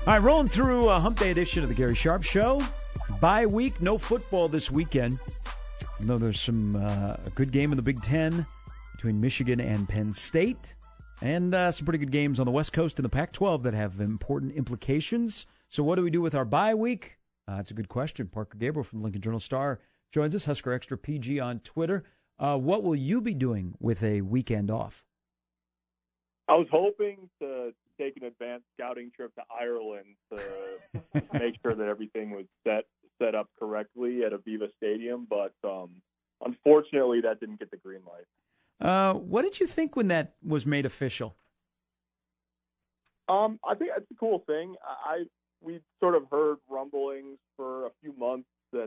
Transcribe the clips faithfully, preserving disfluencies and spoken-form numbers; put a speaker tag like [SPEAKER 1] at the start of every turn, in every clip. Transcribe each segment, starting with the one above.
[SPEAKER 1] All right, rolling through a hump day edition of the Gary Sharp Show. Bye week, no football this weekend. Even though there's some uh, a good game in the Big Ten between Michigan and Penn State, and uh, some pretty good games on the West Coast and the Pac twelve that have important implications. So what do we do with our bye week? Uh, that's a good question. Parker Gabriel from the Lincoln Journal-Star joins us, Husker Extra P G on Twitter. Uh, what will you be doing with a weekend off?
[SPEAKER 2] I was hoping to take an advanced scouting trip to Ireland to make sure that everything was set set up correctly at Aviva Stadium, but um, unfortunately that didn't get the green light.
[SPEAKER 1] Uh, what did you think when that was made official?
[SPEAKER 2] Um, I think it's a cool thing. I we sort of heard rumblings for a few months that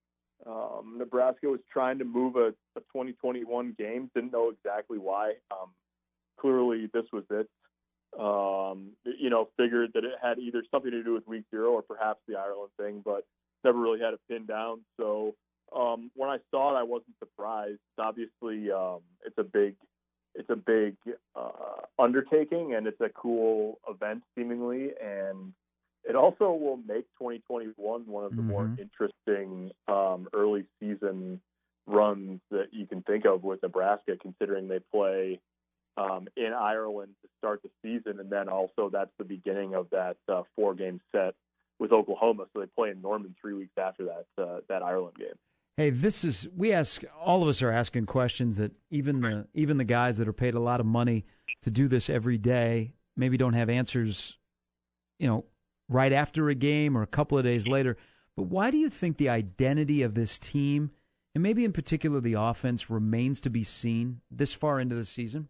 [SPEAKER 2] um, Nebraska was trying to move a, a twenty twenty-one game. Didn't know exactly why. Um, clearly, this was it. Um, you know, figured that it had either something to do with week zero or perhaps the Ireland thing, but never really had it pinned down. So um, when I saw it, I wasn't surprised. Obviously, um, it's a big, it's a big uh, undertaking, and it's a cool event seemingly, and it also will make twenty twenty-one one of the
[SPEAKER 1] mm-hmm.
[SPEAKER 2] more interesting um, early season runs that you can think of with Nebraska, considering they play Um, in Ireland to start the season, and then also that's the beginning of that uh, four-game set with Oklahoma. So they play in Norman three weeks after that uh, that Ireland game.
[SPEAKER 1] Hey, this is we ask all of us are asking questions that even the even the guys that are paid a lot of money to do this every day maybe don't have answers, you know, right after a game or a couple of days later. But why do you think the identity of this team, and maybe in particular the offense, remains to be seen this far into the season?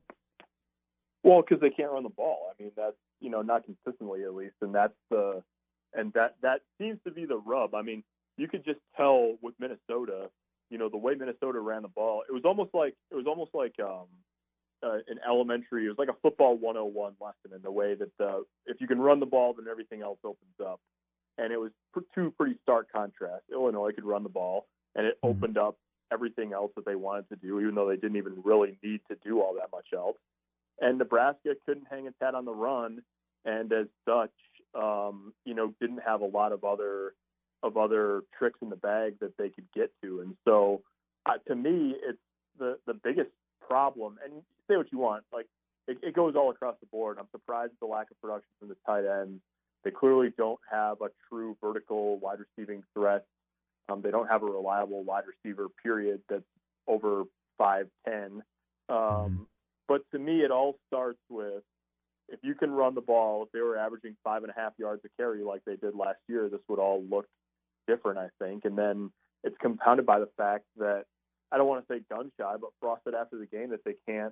[SPEAKER 2] Well, because they can't run the ball. I mean, that's, you know, not consistently at least, and that's the and that that seems to be the rub. I mean, you could just tell with Minnesota, you know, the way Minnesota ran the ball. It was almost like it was almost like um, uh, an elementary. It was like a football one oh one lesson in the way that uh, if you can run the ball, then everything else opens up. And it was two pretty stark contrasts. Illinois could run the ball, and it
[SPEAKER 1] Mm-hmm.
[SPEAKER 2] opened up everything else that they wanted to do, even though they didn't even really need to do all that much else. And Nebraska couldn't hang its hat on the run, and as such, um, you know, didn't have a lot of other of other tricks in the bag that they could get to. And so, uh, to me, it's the the biggest problem. And say what you want, like it, it goes all across the board. I'm surprised at the lack of production from the tight ends. They clearly don't have a true vertical wide receiving threat. Um, they don't have a reliable wide receiver, period, that's over five ten. Um,
[SPEAKER 1] Mm-hmm.
[SPEAKER 2] But to me, it all starts with if you can run the ball. If they were averaging five and a half yards a carry like they did last year, this would all look different, I think. And then it's compounded by the fact that I don't want to say gun shy, but Frost said after the game that they can't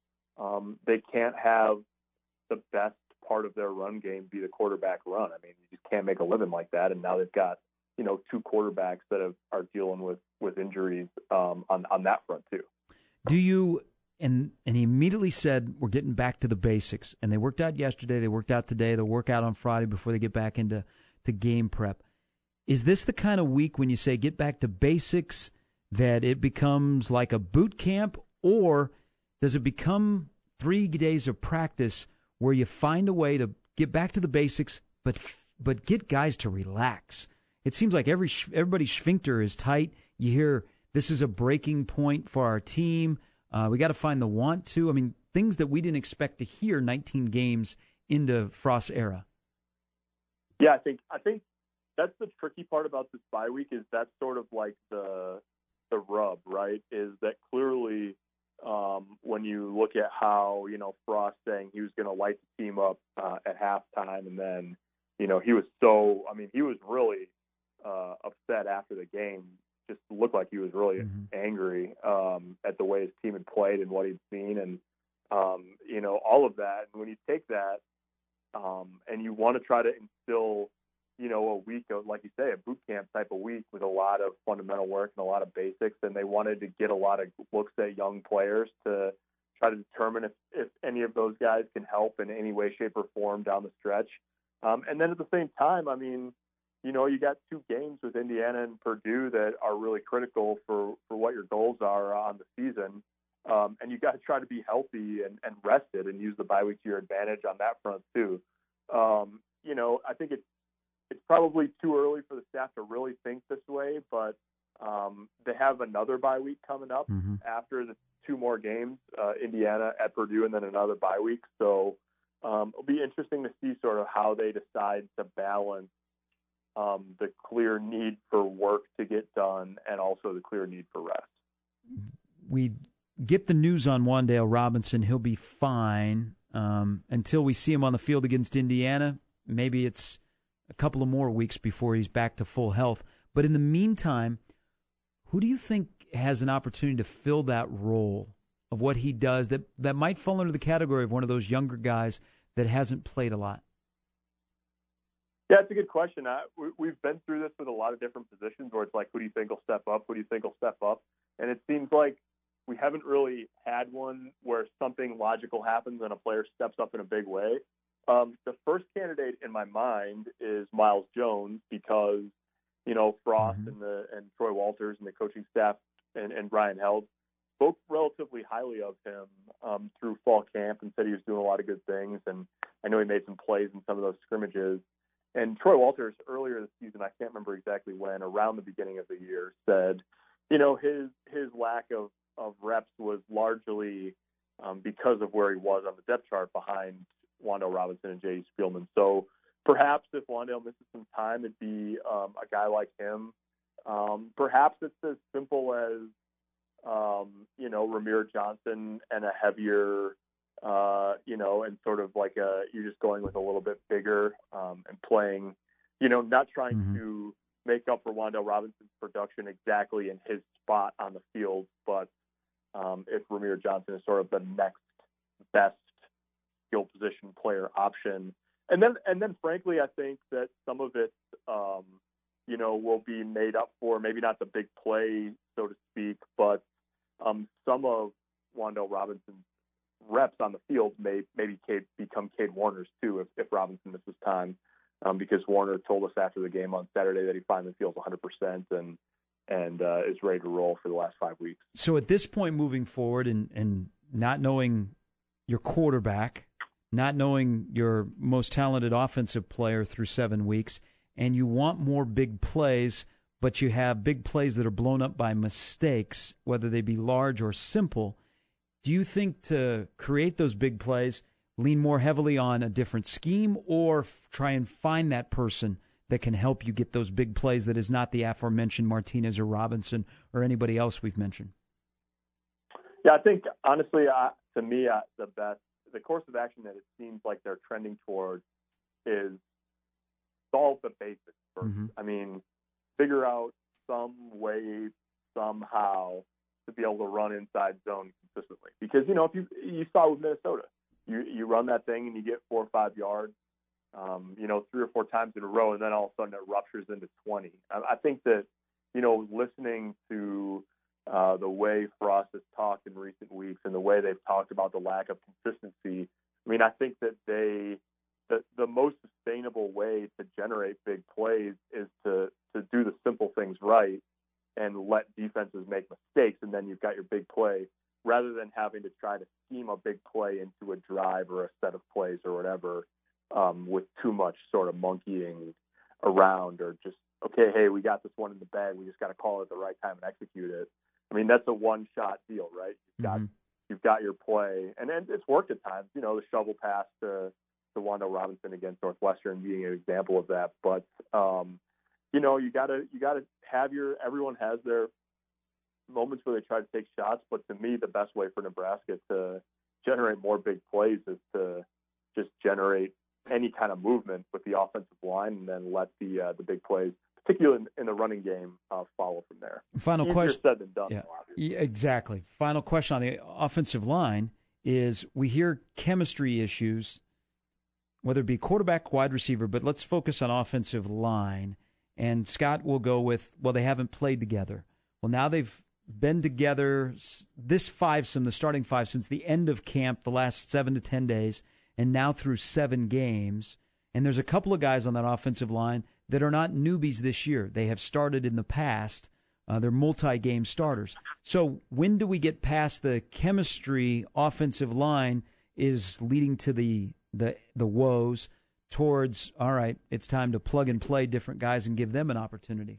[SPEAKER 2] um, they can't have the best part of their run game be the quarterback run. I mean, you just can't make a living like that. And now they've got, you know, two quarterbacks that have, are dealing with with injuries um, on on that front too.
[SPEAKER 1] Do you? And and he immediately said, we're getting back to the basics. And they worked out yesterday. They worked out today. They'll work out on Friday before they get back into to game prep. Is this the kind of week when you say get back to basics that it becomes like a boot camp? Or does it become three days of practice where you find a way to get back to the basics but but get guys to relax? It seems like every everybody's sphincter is tight. You hear this is a breaking point for our team. Uh, we got to find the want to. I mean, things that we didn't expect to hear nineteen games into Frost's era.
[SPEAKER 2] Yeah, I think I think that's the tricky part about this bye week is that's sort of like the the rub, right? Is that clearly um, when you look at how, you know, Frost saying he was going to light the team up uh, at halftime, and then, you know, he was so, I mean, he was really uh, upset after the game. Just looked like he was really mm-hmm. angry um, at the way his team had played and what he'd seen, and um, you know, all of that. And when you take that um, and you want to try to instill, you know, a week of, like you say, a boot camp type of week with a lot of fundamental work and a lot of basics, and they wanted to get a lot of looks at young players to try to determine if, if any of those guys can help in any way, shape, or form down the stretch. Um, and then at the same time, I mean, you know, you got two games with Indiana and Purdue that are really critical for, for what your goals are on the season. Um, and you got to try to be healthy and, and rested and use the bye week to your advantage on that front too. Um, you know, I think it's it's probably too early for the staff to really think this way, but um, they have another bye week coming up
[SPEAKER 1] mm-hmm.
[SPEAKER 2] after the two more games, uh, Indiana at Purdue, and then another bye week. So um, it'll be interesting to see sort of how they decide to balance um, the clear need for work to get done and also the clear need for rest.
[SPEAKER 1] We get the news on Wan'Dale Robinson. He'll be fine um, until we see him on the field against Indiana. Maybe it's a couple of more weeks before he's back to full health. But in the meantime, who do you think has an opportunity to fill that role of what he does that, that might fall under the category of one of those younger guys that hasn't played a lot?
[SPEAKER 2] Yeah, it's a good question. I, we, we've been through this with a lot of different positions where it's like, who do you think will step up? Who do you think will step up? And it seems like we haven't really had one where something logical happens and a player steps up in a big way. Um, the first candidate in my mind is Miles Jones because, you know, Frost
[SPEAKER 1] mm-hmm.
[SPEAKER 2] and the and Troy Walters and the coaching staff and, and Brian Held spoke relatively highly of him um, through fall camp and said he was doing a lot of good things. And I know he made some plays in some of those scrimmages. And Troy Walters earlier this season, I can't remember exactly when, around the beginning of the year, said, you know, his his lack of, of reps was largely um, because of where he was on the depth chart behind Wan'Dale Robinson and J D Spielman. So perhaps if Wan'Dale misses some time, it'd be um, a guy like him. Um, perhaps it's as simple as, um, you know, Ramir Johnson and a heavier, uh, you know, and sort of like a, you're just going with a little bit bigger um, and playing, you know, not trying
[SPEAKER 1] mm-hmm.
[SPEAKER 2] to make up for Wan'Dale Robinson's production exactly in his spot on the field, but um, if Ramir Johnson is sort of the next best skill position player option. And then, and then frankly, I think that some of it, um, you know, will be made up for, maybe not the big play, so to speak, but um, some of Wan'Dale Robinson's reps on the field may maybe Cade, become Cade Warner's too if, if Robinson misses time, um, because Warner told us after the game on Saturday that he finally feels one hundred percent and and uh, is ready to roll for the last five weeks.
[SPEAKER 1] So at this point moving forward and, and not knowing your quarterback, not knowing your most talented offensive player through seven weeks, and you want more big plays, but you have big plays that are blown up by mistakes, whether they be large or simple, do you think to create those big plays, lean more heavily on a different scheme or f- try and find that person that can help you get those big plays that is not the aforementioned Martinez or Robinson or anybody else we've mentioned?
[SPEAKER 2] Yeah, I think, honestly, uh, to me, uh, the best, the course of action that it seems like they're trending towards is solve the basics first.
[SPEAKER 1] Mm-hmm.
[SPEAKER 2] I mean, figure out some way, somehow, to be able to run inside zone consistently. Because, you know, if you you saw with Minnesota, you, you run that thing and you get four or five yards, um, you know, three or four times in a row, and then all of a sudden it ruptures into twenty. I, I think that, you know, listening to uh, the way Frost has talked in recent weeks and the way they've talked about the lack of consistency, I mean, I think that they the, the most sustainable way to generate big plays is to, to do the simple things right and let defenses make mistakes, and then you've got your big play, rather than having to try to scheme a big play into a drive or a set of plays or whatever, um, with too much sort of monkeying around or just, okay, hey, we got this one in the bag, we just got to call it at the right time and execute it. I mean, that's a one-shot deal, right? You've got,
[SPEAKER 1] mm-hmm.
[SPEAKER 2] you've got your play, and, and it's worked at times. You know, the shovel pass to, to Wan'Dale Robinson against Northwestern being an example of that, but um, you know, you gotta you gotta have your. Everyone has their moments where they try to take shots, but to me, the best way for Nebraska to generate more big plays is to just generate any kind of movement with the offensive line, and then let the uh, the big plays, particularly in, in the running game, uh, follow from there.
[SPEAKER 1] Final
[SPEAKER 2] Easier
[SPEAKER 1] question.
[SPEAKER 2] said than done.
[SPEAKER 1] Yeah,
[SPEAKER 2] though,
[SPEAKER 1] yeah, exactly. Final question on the offensive line is: we hear chemistry issues, whether it be quarterback, wide receiver, but let's focus on offensive line. And Scott will go with, well, they haven't played together. Well, now they've been together, this fivesome, the starting five, since the end of camp, the last seven to ten days, and now through seven games. And there's a couple of guys on that offensive line that are not newbies this year. They have started in the past. Uh, they're multi-game starters. So when do we get past the chemistry offensive line is leading to the the the woes towards, all right, it's time to plug and play different guys and give them an opportunity?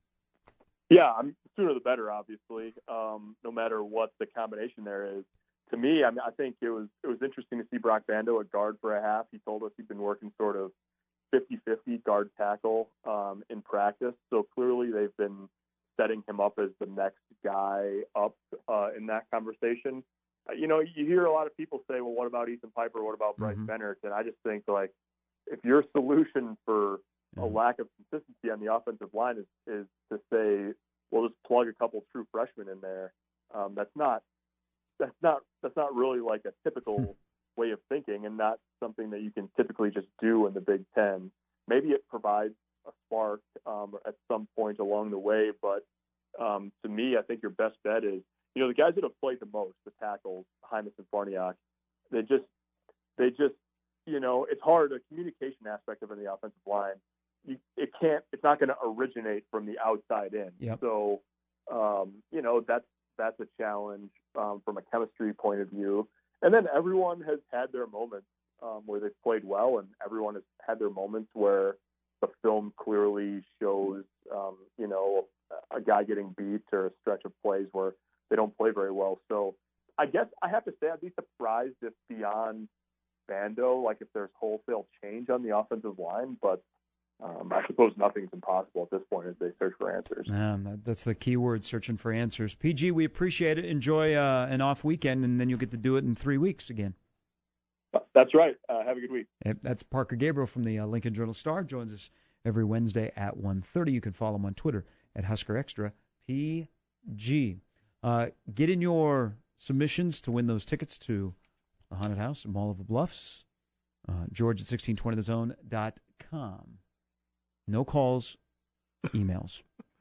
[SPEAKER 2] Yeah, I mean, the sooner the better, obviously, um, no matter what the combination there is. To me, I mean, I think it was it was interesting to see Brock Bando at guard for a half. He told us he'd been working sort of fifty-fifty guard tackle um, in practice. So clearly they've been setting him up as the next guy up uh, in that conversation. Uh, you know, you hear a lot of people say, well, what about Ethan Piper? What about Bryce
[SPEAKER 1] mm-hmm.
[SPEAKER 2] Bennert? And I just think, like, if your solution for mm-hmm. a lack of consistency on the offensive line is, is to say, well, just plug a couple true freshmen in there, um, that's not that's not that's not really like a typical way of thinking, and not something that you can typically just do in the Big Ten. Maybe it provides a spark um, at some point along the way, but um, to me, I think your best bet is, you know, the guys that have played the most, the tackles, Hymas and Farniok, they just, they just, you know, it's hard. The communication aspect of it in the offensive line, you, it can't, it's not going to originate from the outside in.
[SPEAKER 1] Yep.
[SPEAKER 2] So, um, you know, that's that's a challenge um, from a chemistry point of view. And then everyone has had their moments um, where they've played well, and everyone has had their moments where the film clearly shows, um, you know, a guy getting beat or a stretch of plays where they don't play very well. So I guess I have to say I'd be surprised if beyond Bando, like if there's wholesale change on the offensive line, but um, I suppose nothing's impossible at this point as they search for answers.
[SPEAKER 1] Um, that's the key word, searching for answers. P G, we appreciate it. Enjoy uh, an off weekend, and then you'll get to do it in three weeks again.
[SPEAKER 2] That's right. Uh, have a good week.
[SPEAKER 1] That's Parker Gabriel from the uh, Lincoln Journal-Star. Joins us every Wednesday at one thirty. You can follow him on Twitter at Husker Extra P G. Uh, get in your submissions to win those tickets to the Haunted House at Mall of the Bluffs. Uh, George at sixteen twenty the zone dot com. No calls, emails.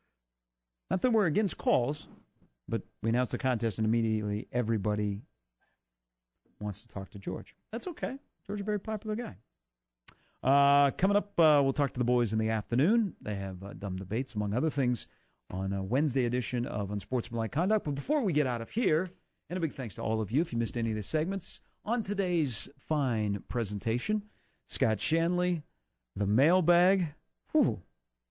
[SPEAKER 1] Not that we're against calls, but we announced the contest and immediately everybody wants to talk to George. That's okay. George is a very popular guy. Uh, coming up, uh, we'll talk to the boys in the afternoon. They have uh, dumb debates, among other things, on a Wednesday edition of Unsportsmanlike Conduct. But before we get out of here, and a big thanks to all of you if you missed any of the segments, on today's fine presentation, Scott Shanley, the mailbag. Whew.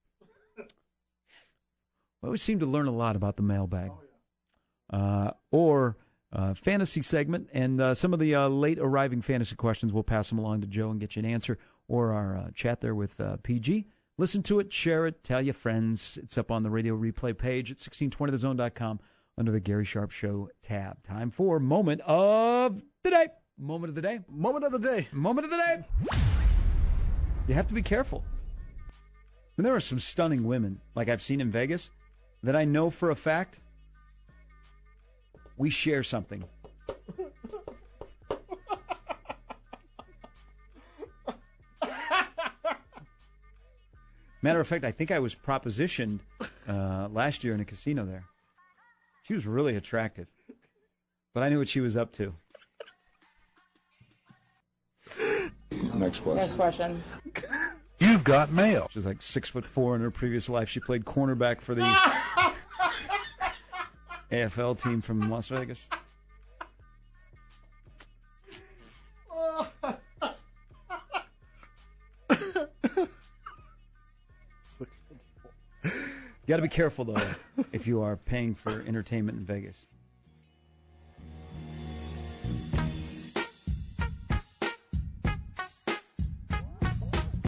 [SPEAKER 1] I always seem to learn a lot about the mailbag. Oh, yeah. uh, or uh, fantasy segment, and uh, some of the uh, late arriving fantasy questions, we'll pass them along to Joe and get you an answer, or our uh, chat there with uh, P G. Listen to it, share it, tell your friends. It's up on the radio replay page at sixteen twenty the zone dot com under the Gary Sharp Show tab. Time for Moment of the Day. Moment of the Day.
[SPEAKER 3] Moment of the Day.
[SPEAKER 1] Moment of the Day. You have to be careful. And there are some stunning women, like I've seen in Vegas, that I know for a fact we share something. Matter of fact, I think I was propositioned uh, last year in a casino there. She was really attractive, but I knew what she was up to.
[SPEAKER 4] Next question. Next question.
[SPEAKER 3] You've got mail.
[SPEAKER 1] She's like six foot four in her previous life. She played cornerback for the A F L team from Las Vegas. You got to be careful, though, if you are paying for entertainment in Vegas.